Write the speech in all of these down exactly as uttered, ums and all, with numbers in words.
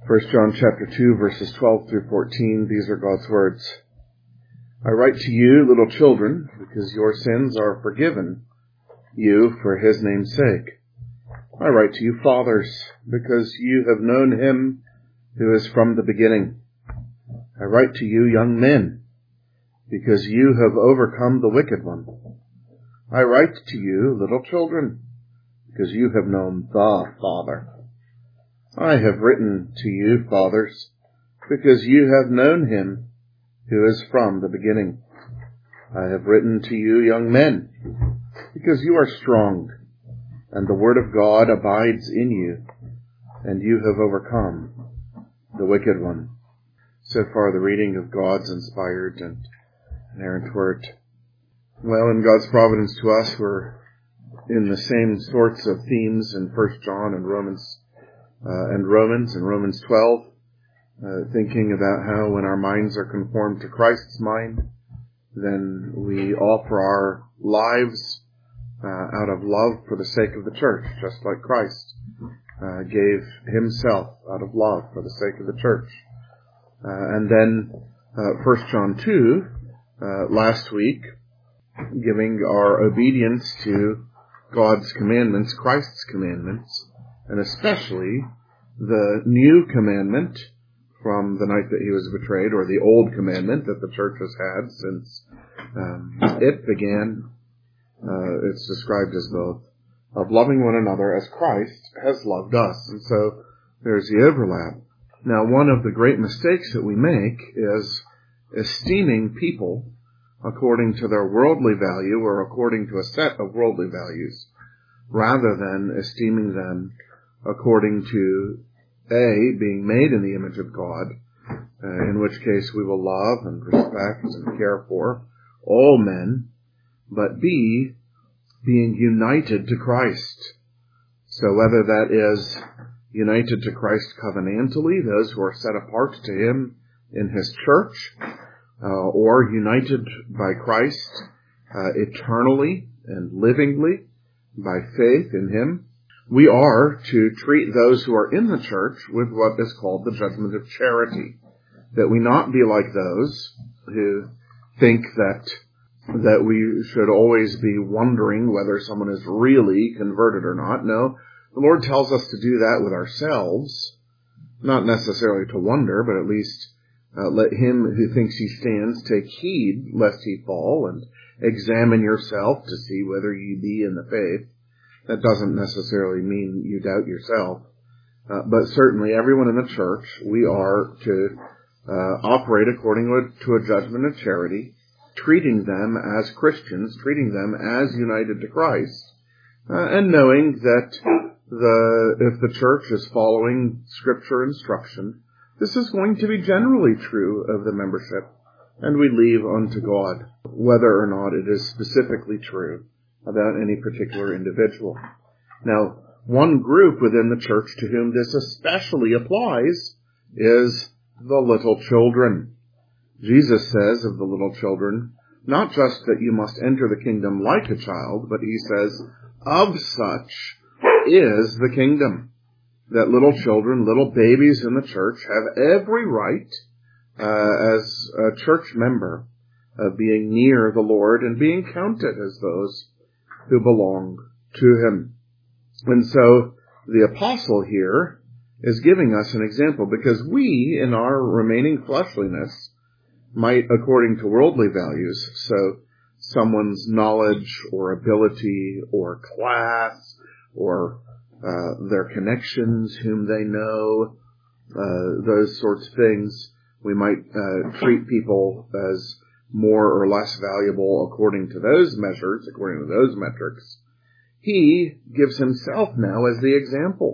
First John chapter two, verses twelve through fourteen, these are God's words. I write to you, little children, because your sins are forgiven you for his name's sake. I write to you, fathers, because you have known him who is from the beginning. I write to you, young men, because you have overcome the wicked one. I write to you, little children, because you have known the Father. I have written to you, fathers, because you have known him who is from the beginning. I have written to you, young men, because you are strong, and the word of God abides in you, and you have overcome the wicked one. So far, the reading of God's inspired and inerrant word. Well, in God's providence to us, we're in the same sorts of themes in First John and Romans Uh, and Romans, and Romans twelve, uh, thinking about how when our minds are conformed to Christ's mind, then we offer our lives uh, out of love for the sake of the church, just like Christ uh, gave himself out of love for the sake of the church. Uh, and then uh, First John two, uh, last week, giving our obedience to God's commandments, Christ's commandments, and especially the new commandment from the night that he was betrayed, or the old commandment that the church has had since um, it began. Uh, it's described as both, of loving one another as Christ has loved us. And so there's the overlap. Now, one of the great mistakes that we make is esteeming people according to their worldly value or according to a set of worldly values, rather than esteeming them according to, A, being made in the image of God, uh, in which case we will love and respect and care for all men, but B, being united to Christ. So whether that is united to Christ covenantally, those who are set apart to him in his church, uh, or united by Christ uh, eternally and livingly by faith in him, we are to treat those who are in the church with what is called the judgment of charity, that we not be like those who think that that we should always be wondering whether someone is really converted or not. No, the Lord tells us to do that with ourselves, not necessarily to wonder, but at least uh, let him who thinks he stands take heed lest he fall, and examine yourself to see whether you be in the faith. That doesn't necessarily mean you doubt yourself. Uh, but certainly everyone in the church, we are to uh, operate according to a judgment of charity, treating them as Christians, treating them as united to Christ, uh, and knowing that the if the church is following Scripture instruction, this is going to be generally true of the membership, and we leave unto God whether or not it is specifically true about any particular individual. Now, one group within the church to whom this especially applies is the little children. Jesus says of the little children, not just that you must enter the kingdom like a child, but he says, of such is the kingdom. That little children, little babies in the church, have every right uh, as a church member of being near the Lord and being counted as those who belong to him. And so the apostle here is giving us an example, because we, in our remaining fleshliness, might, according to worldly values, so someone's knowledge or ability or class or uh, their connections, whom they know, uh, those sorts of things, we might uh, treat people as more or less valuable according to those measures, according to those metrics. He gives himself now as the example.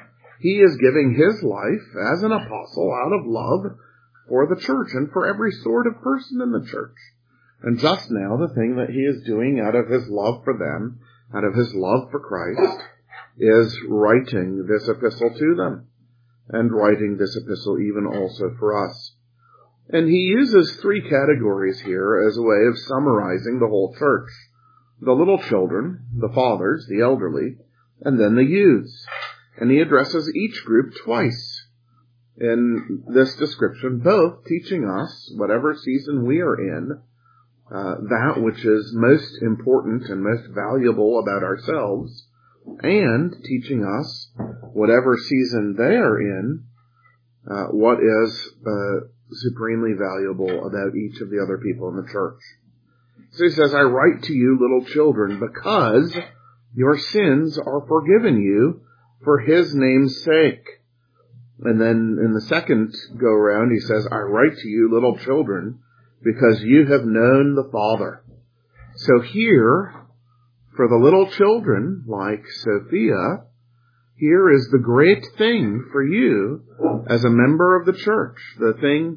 He is giving his life as an apostle out of love for the church and for every sort of person in the church. And just now, the thing that he is doing out of his love for them, out of his love for Christ, is writing this epistle to them, and writing this epistle even also for us. And he uses three categories here as a way of summarizing the whole church. The little children, the fathers, the elderly, and then the youths. And he addresses each group twice. in this description, both teaching us, whatever season we are in, uh, that which is most important and most valuable about ourselves, and teaching us, whatever season they are in, uh, what is uh, supremely valuable about each of the other people in the church. So he says, I write to you, little children, because your sins are forgiven you for his name's sake. And then in the second go-round, he says, I write to you, little children, because you have known the Father. So here, for the little children, like Sophia, here is the great thing for you as a member of the church. The thing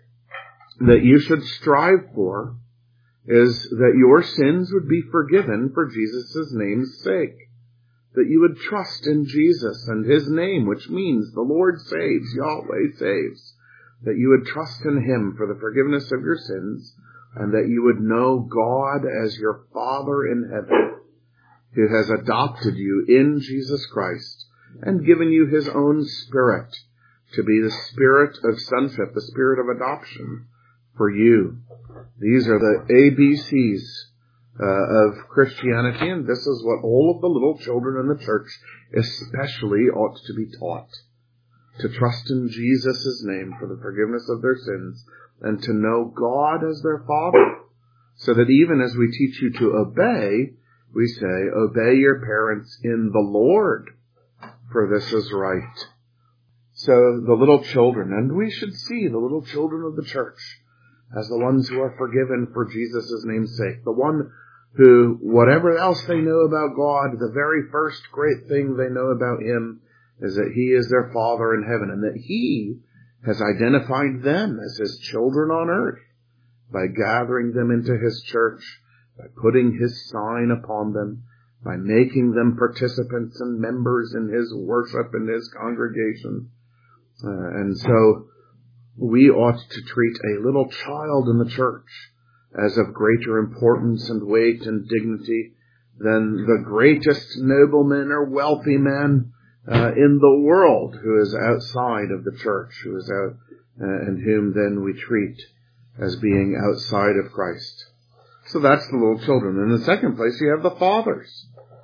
that you should strive for is that your sins would be forgiven for Jesus' name's sake. That you would trust in Jesus and his name, which means the Lord saves, Yahweh saves. That you would trust in him for the forgiveness of your sins, and that you would know God as your Father in heaven, who has adopted you in Jesus Christ and given you his own Spirit to be the Spirit of sonship, the Spirit of adoption for you. These are the A B Cs uh, of Christianity, and this is what all of the little children in the church especially ought to be taught. To trust in Jesus' name for the forgiveness of their sins, and to know God as their Father, so that even as we teach you to obey, we say, obey your parents in the Lord, for this is right. So the little children, and we should see the little children of the church as the ones who are forgiven for Jesus' name's sake. The one who, whatever else they know about God, the very first great thing they know about him is that he is their Father in heaven, and that he has identified them as his children on earth by gathering them into his church, by putting his sign upon them, by making them participants and members in his worship and his congregation. Uh, and so we ought to treat a little child in the church as of greater importance and weight and dignity than the greatest nobleman or wealthy man uh, in the world who is outside of the church, who is out, uh, and whom then we treat as being outside of Christ. So that's the little children. In the second place, you have the fathers.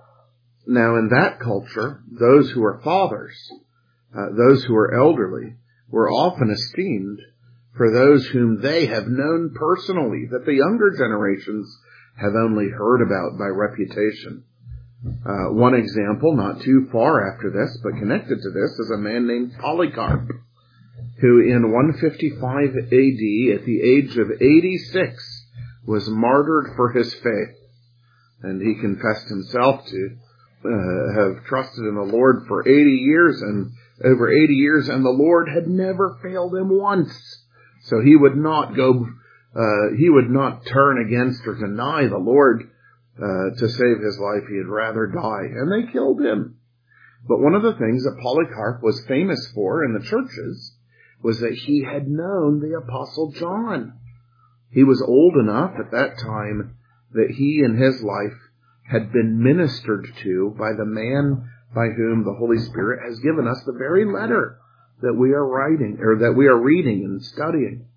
Now, in that culture, those who are fathers, uh, those who are elderly, were often esteemed for those whom they have known personally, that the younger generations have only heard about by reputation. Uh, one example, not too far after this, but connected to this, is a man named Polycarp, who in one fifty-five A D, at the age of eighty-six, was martyred for his faith. And he confessed himself to uh, have trusted in the Lord for eighty years, and over eighty years, and the Lord had never failed him once. So he would not go, uh, he would not turn against or deny the Lord uh, to save his life. He had rather die. And they killed him. But one of the things that Polycarp was famous for in the churches was that he had known the Apostle John. He was old enough at that time that he in his life had been ministered to by the man by whom the Holy Spirit has given us the very letter that we are writing, or that we are reading and studying.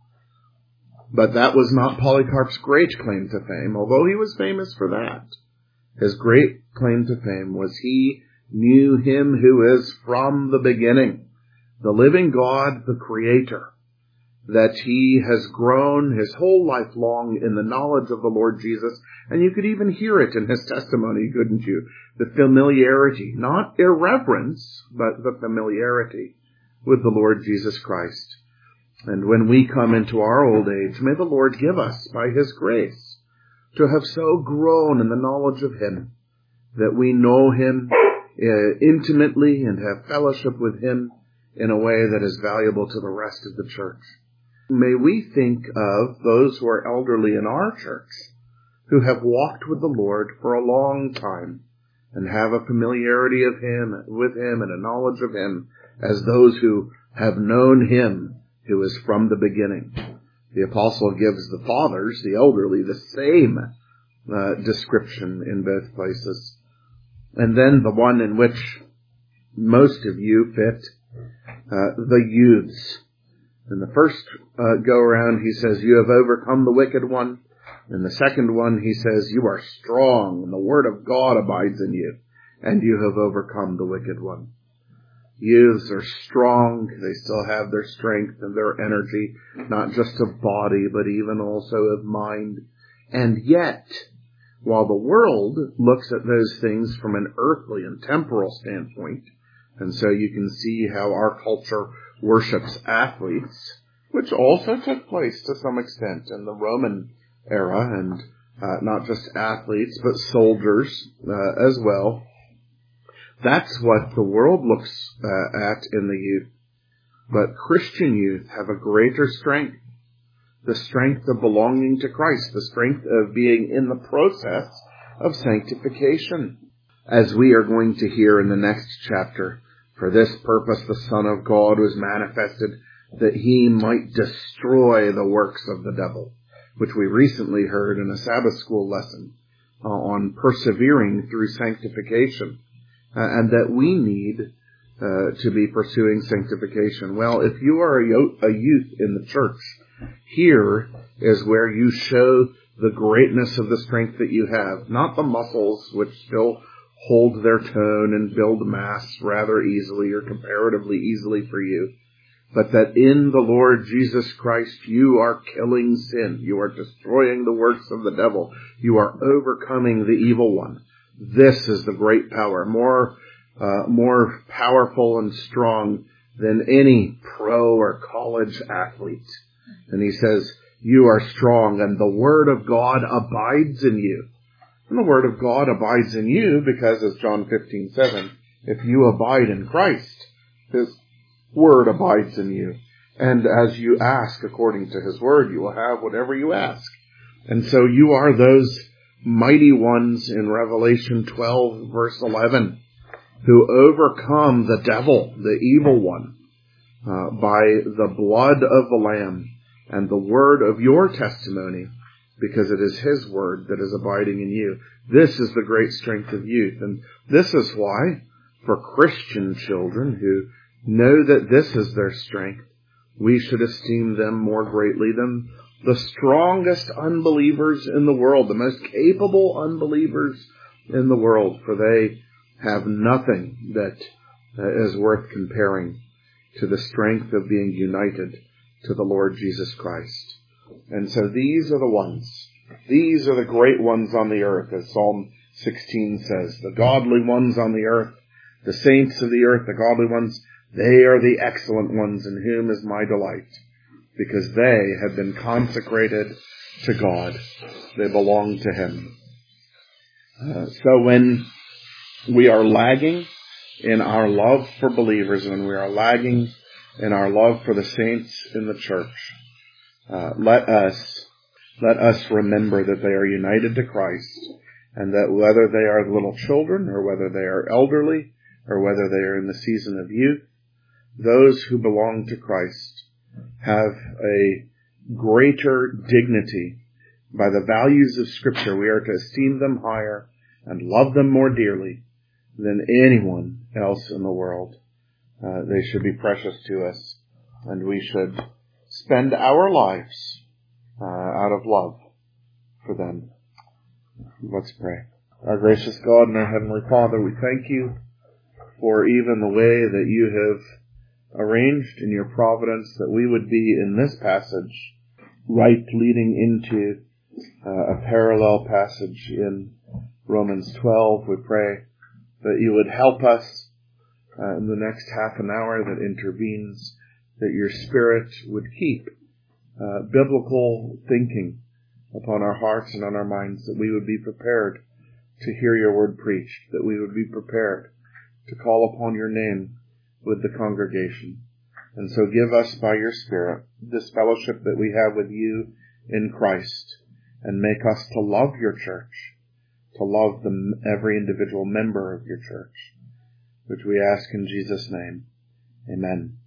But that was not Polycarp's great claim to fame, although he was famous for that. His great claim to fame was he knew him who is from the beginning, the living God, the Creator, that he has grown his whole life long in the knowledge of the Lord Jesus. And you could even hear it in his testimony, couldn't you? The familiarity, not irreverence, but the familiarity with the Lord Jesus Christ. And when we come into our old age, may the Lord give us, by his grace, to have so grown in the knowledge of him that we know him uh, intimately and have fellowship with him in a way that is valuable to the rest of the church. May we think of those who are elderly in our church, who have walked with the Lord for a long time and have a familiarity of him, with him, and a knowledge of him, as those who have known him who is from the beginning. The apostle gives the fathers, the elderly, the same uh, description in both places. And then the one in which most of you fit Uh, the youths. In the first uh, go-around, he says, you have overcome the wicked one. In the second one, he says, you are strong, and the word of God abides in you, and you have overcome the wicked one. Youths are strong. They still have their strength and their energy, not just of body, but even also of mind. And yet, while the world looks at those things from an earthly and temporal standpoint, and so you can see how our culture worships athletes, which also took place to some extent in the Roman era, and uh, not just athletes, but soldiers uh, as well. That's what the world looks uh, at in the youth. But Christian youth have a greater strength, the strength of belonging to Christ, the strength of being in the process of sanctification. As we are going to hear in the next chapter, for this purpose the Son of God was manifested, that he might destroy the works of the devil, which we recently heard in a Sabbath school lesson uh, on persevering through sanctification. Uh, and that we need uh, to be pursuing sanctification. Well, if you are a, yo- a youth in the church, here is where you show the greatness of the strength that you have. Not the muscles, which still hold their tone and build mass rather easily or comparatively easily for you, but that in the Lord Jesus Christ you are killing sin. You are destroying the works of the devil. You are overcoming the evil one. This is the great power, more uh, more powerful and strong than any pro or college athlete. And he says, you are strong, and the word of God abides in you. And the word of God abides in you because, as John fifteen seven, if you abide in Christ, his word abides in you. And as you ask according to his word, you will have whatever you ask. And so you are those mighty ones in Revelation twelve, verse eleven, who overcome the devil, the evil one, uh, by the blood of the Lamb and the word of your testimony, because it is his word that is abiding in you. This is the great strength of youth. And this is why, for Christian children who know that this is their strength, we should esteem them more greatly than the strongest unbelievers in the world, the most capable unbelievers in the world, for they have nothing that uh, is worth comparing to the strength of being united to the Lord Jesus Christ. And so these are the ones, these are the great ones on the earth, as Psalm sixteen says, the godly ones on the earth, the saints of the earth, the godly ones, they are the excellent ones in whom is my delight. Because they have been consecrated to God. They belong to him. Uh, so when we are lagging in our love for believers, when we are lagging in our love for the saints in the church, uh, let us, let us remember that they are united to Christ, and that whether they are little children, or whether they are elderly, or whether they are in the season of youth, those who belong to Christ have a greater dignity by the values of Scripture. We are to esteem them higher and love them more dearly than anyone else in the world. Uh, they should be precious to us, and we should spend our lives uh, out of love for them. Let's pray. Our gracious God and our Heavenly Father, we thank you for even the way that you have arranged in your providence that we would be in this passage, right leading into uh, a parallel passage in Romans twelve. We pray that you would help us uh, in the next half an hour that intervenes, that your Spirit would keep uh, biblical thinking upon our hearts and on our minds, that we would be prepared to hear your word preached, that we would be prepared to call upon your name with the congregation. And so give us by your Spirit this fellowship that we have with you in Christ, and make us to love your church, to love the, every individual member of your church, which we ask in Jesus' name. Amen.